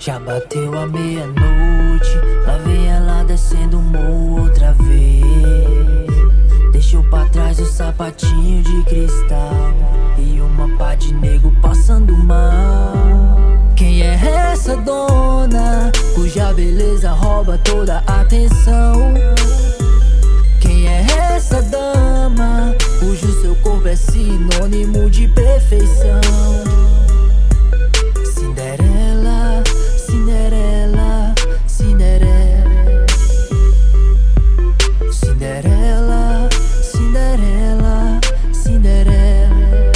Já bateu a meia-noite, lá vem ela descendo o morro outra vez. Deixou pra trás o sapatinho de cristal e uma pá de nego passando mal. Quem é essa dona, cuja beleza rouba toda a atenção? Quem é essa dama, cujo seu corpo é sinônimo de perfeição? Cinderela, Cinderela, Cinderela, Cinderela, Cinderela, Cinderela.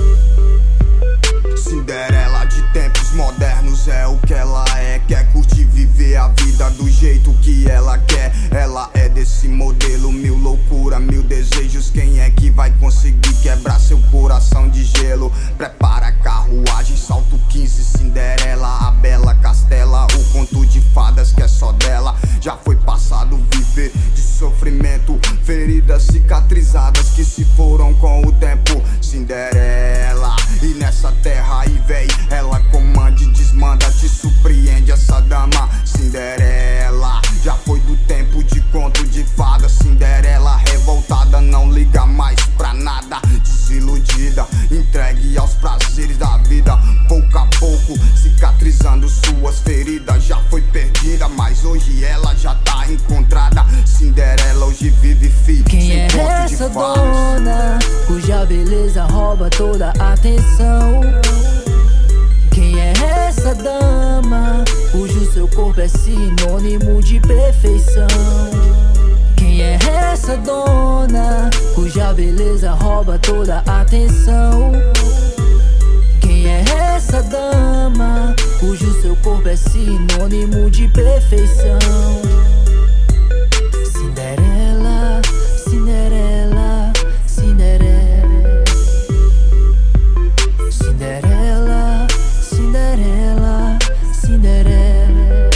Cinderela de tempos modernos é o que ela é. Quer curtir, viver a vida do jeito que ela quer. Ela é desse modelo, mil loucura, mil desejos. Quem é que vai conseguir quebrar seu coração de gelo? Prepara a carruagem, salto 15, Cinderela, a bela Castela, o conto de fadas que é só dela. Já foi passado viver de sofrimento, feridas cicatrizadas que se foram com o tempo. Cinderela, e nessa terra aí véi, ela comanda e desmanda, te surpreende essa dama. Cinderela, já foi do tempo de conto de fadas. Cinderela revoltada, não liga mais pra nada, desiludida, entregue aos prazeres da vida. Pouco a pouco, cicatrizando suas feridas. Já foi perdida, mas hoje ela já tá encontrada. Cinderela hoje vive fit. Quem é essa dona, cuja beleza rouba toda a atenção? Quem é essa dama, cujo seu corpo é sinônimo de perfeição? Quem é essa dona, cuja beleza rouba toda a atenção? Quem é essa dama, cujo seu corpo é sinônimo de perfeição? Cinderela, Cinderela, Cinderela, Cinderela, Cinderela, Cinderela.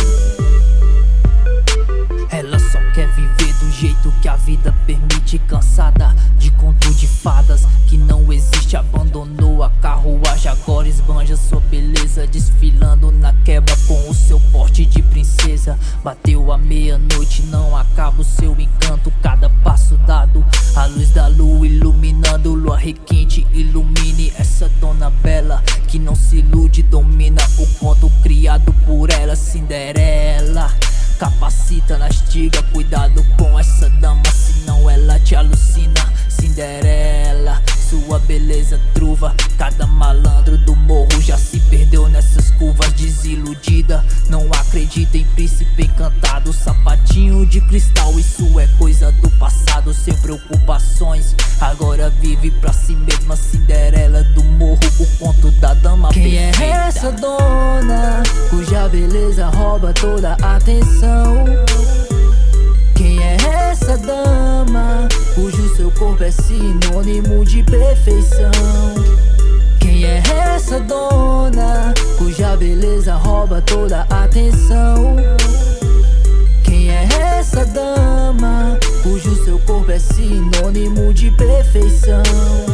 Ela só quer viver do jeito que a vida permite, cansada de conto de fadas que não existe. Abandonou a carruagem, agora esbanja sua beleza, desfilando na quebra com o seu porte de princesa. Bateu a meia-noite, não acaba o seu encanto. Cada passo dado, a luz da lua iluminando. Lua requinte, ilumine essa dona bela que não se ilude, domina o conto criado por ela. Cinderela, capacita, nastiga, cuidado com essa dama, senão ela te alucina. Cinderela, sua beleza truva, cada malandro do morro já se perdeu nessas curvas. Desiludida, não acredita em príncipe encantado, sapatinho de cristal, isso é coisa do passado. Sem preocupações, agora vive pra si mesma. Cinderela do morro, o conto da dama perfeita. Quem é essa dona, cuja beleza rouba toda a atenção? Quem é essa dama, cujo seu corpo é sinônimo de perfeição? Quem é essa dona, cuja beleza rouba toda a atenção? Quem é essa dama, cujo seu corpo é sinônimo de perfeição?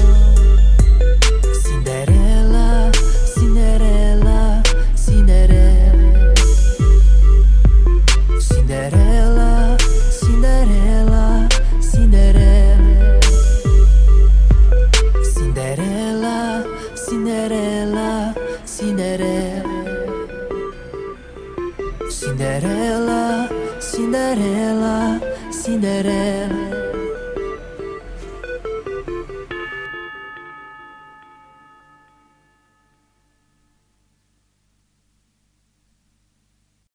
Cinderela, Cinderela, Cinderela, Cinderela, Cinderela, Cinderela, Cinderela, Cinderela, Cinderela, Cinderela, Cinderela, Cinderela.